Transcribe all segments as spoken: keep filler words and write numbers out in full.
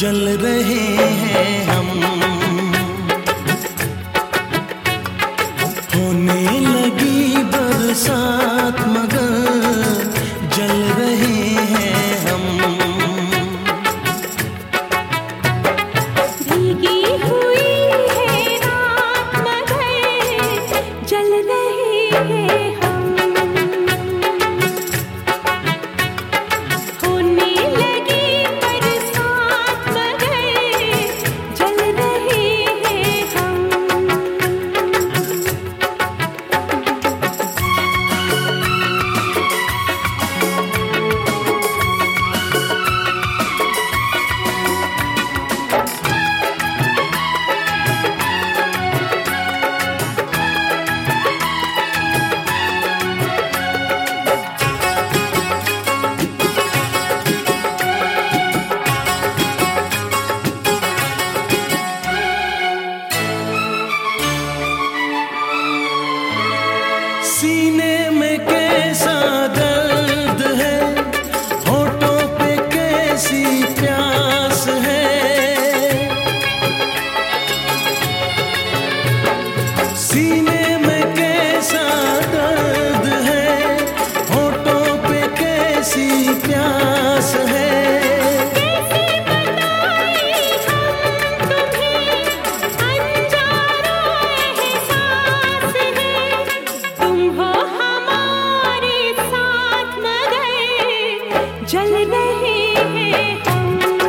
जल रहे हैं हम। होने लगी बरसात मगर जल रहे हैं हम। भीगी हुई है रात मगर जल रहे हैं हम। होने लगी बरसात मगर जल रहे हैं हम। सीने में कैसा दर्द है, होठों पे कैसी प्यास है। सीने में कैसा दर्द है, होठों पे कैसी प्यास है। जल रहे हैं हम।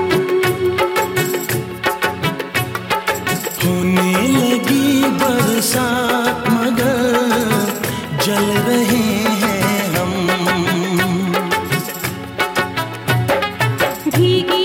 होने लगी बरसात मगर जल रहे हैं हम। भीगी